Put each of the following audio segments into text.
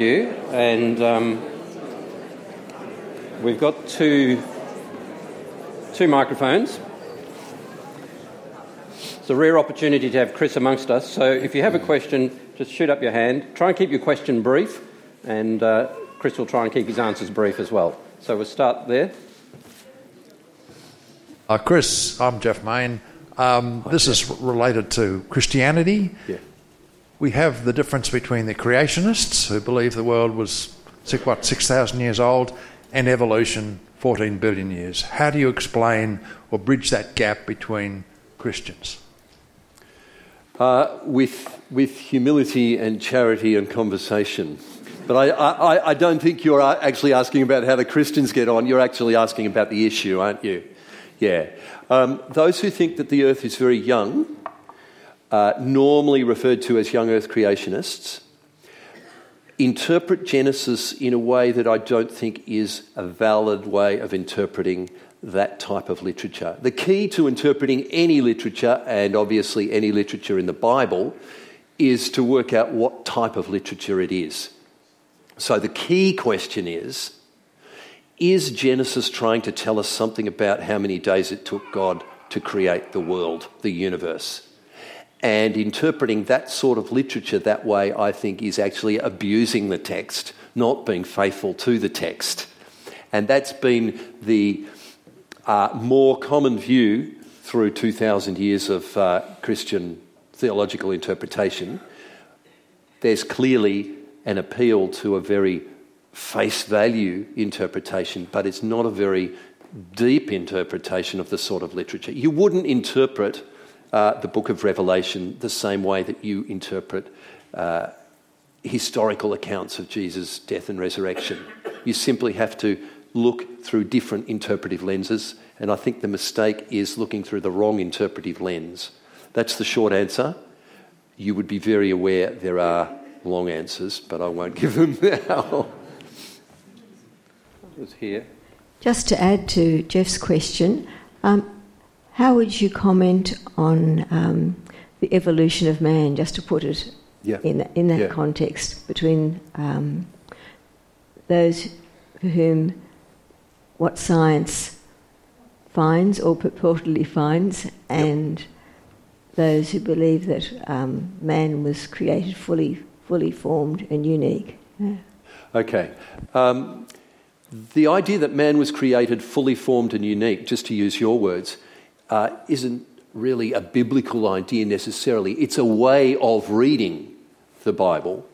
you, and we've got two microphones. It's a rare opportunity to have Chris amongst us, so if you have a question, just shoot up your hand. Try and keep your question brief, and Chris will try and keep his answers brief as well. So we'll start there. Chris, I'm Jeff Main. This is related to Christianity. Yeah. We have the difference between the creationists, who believe the world was 6,000 years old, and evolution, 14 billion years. How do you explain or bridge that gap between Christians? With humility and charity and conversation. But I don't think you're actually asking about how the Christians get on. You're actually asking about the issue, aren't you? Yeah. Those who think that the earth is very young, normally referred to as young earth creationists, interpret Genesis in a way that I don't think is a valid way of interpreting that type of literature. The key to interpreting any literature, and obviously any literature in the Bible, is to work out what type of literature it is. So the key question is Genesis trying to tell us something about how many days it took God to create the world, the universe? And interpreting that sort of literature that way, I think, is actually abusing the text, not being faithful to the text. And that's been the more common view through 2,000 years of Christian theological interpretation. There's clearly an appeal to a very face value interpretation, but it's not a very deep interpretation of the sort of literature. You wouldn't interpret the book of Revelation the same way that you interpret historical accounts of Jesus' death and resurrection. You simply have to look through different interpretive lenses, and I think the mistake is looking through the wrong interpretive lens. That's the short answer. You would be very aware there are long answers, but I won't give them now. It was here. Just to add to Jeff's question, how would you comment on the evolution of man, just to put it in that context, between those for whom what science finds or purportedly finds, and those who believe that man was created fully formed and unique? Yeah. Okay. The idea that man was created fully formed and unique, just to use your words, isn't really a biblical idea necessarily. It's a way of reading the Bible.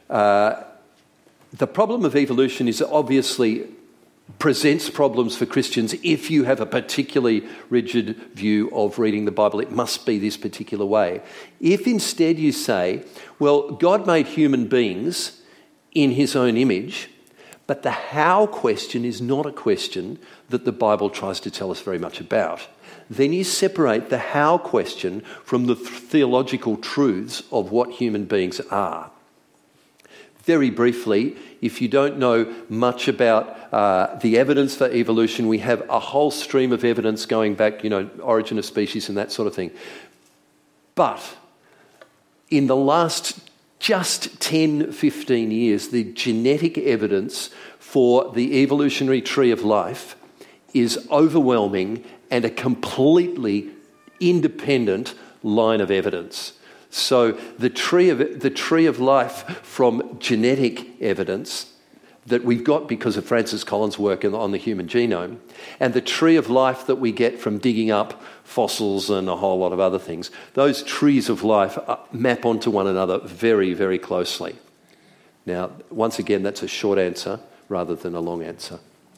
The problem of evolution is obviously presents problems for Christians. If you have a particularly rigid view of reading the Bible, it must be this particular way. If instead you say, well, God made human beings in his own image, but the how question is not a question that the Bible tries to tell us very much about, then you separate the how question from the theological truths of what human beings are. Very briefly, if you don't know much about the evidence for evolution, we have a whole stream of evidence going back, origin of species and that sort of thing. But in the last just 10, 15 years, the genetic evidence for the evolutionary tree of life is overwhelming and a completely independent line of evidence. So the tree of life from genetic evidence that we've got because of Francis Collins' work on the human genome, and the tree of life that we get from digging up fossils and a whole lot of other things, those trees of life map onto one another very, very closely. Now, once again, that's a short answer rather than a long answer.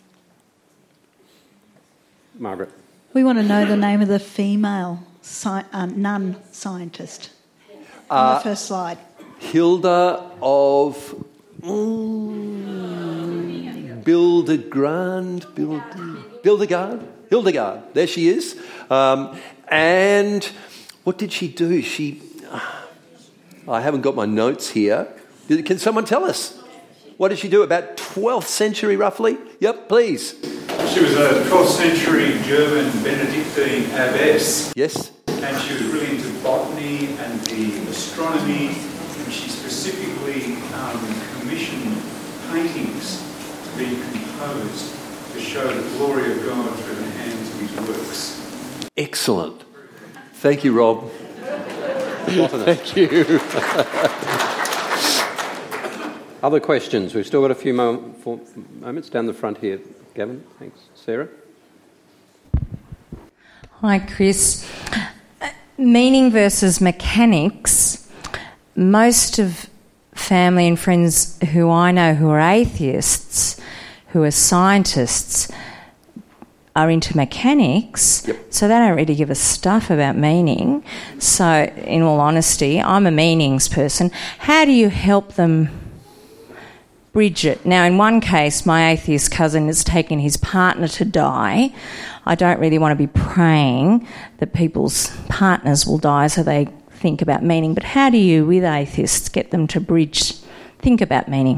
Margaret. We want to know the name of the female nun scientist on the first slide. Hilda of Hildegard. There she is. And what did she do? I haven't got my notes here. Can someone tell us? What did she do? About 12th century, roughly? Yep, please. She was a 12th century German Benedictine abbess. Yes. And she was really into botany and the astronomy, and she specifically commissioned paintings to be composed to show the glory of God through the hands of his works. Excellent. Thank you, Rob. Thank you. Other questions? We've still got a few moments down the front here. Gavin, thanks. Sarah? Hi, Chris. Meaning versus mechanics. Most of family and friends who I know who are atheists, who are scientists, are into mechanics, so they don't really give a stuff about meaning. So, in all honesty, I'm a meanings person. How do you help them bridge it? Now, in one case, my atheist cousin has taken his partner to die. I don't really want to be praying that people's partners will die so they think about meaning. But how do you, with atheists, get them to think about meaning?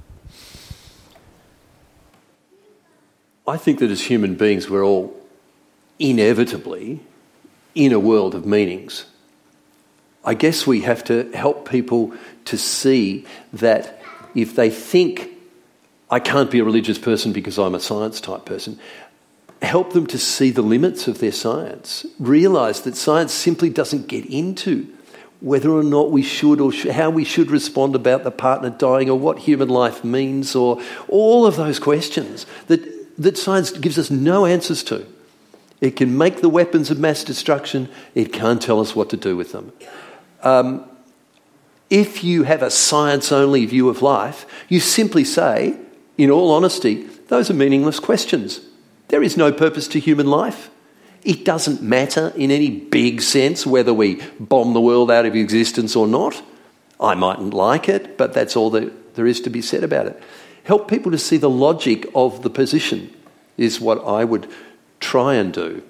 I think that as human beings, we're all inevitably in a world of meanings. I guess we have to help people to see that if they think, I can't be a religious person because I'm a science type person, help them to see the limits of their science. Realise that science simply doesn't get into whether or not we should or how we should respond about the partner dying or what human life means or all of those questions that science gives us no answers to. It can make the weapons of mass destruction. It can't tell us what to do with them. If you have a science-only view of life, you simply say, in all honesty, those are meaningless questions. There is no purpose to human life. It doesn't matter in any big sense whether we bomb the world out of existence or not. I mightn't like it, but that's all that there is to be said about it. Help people to see the logic of the position is what I would try and do.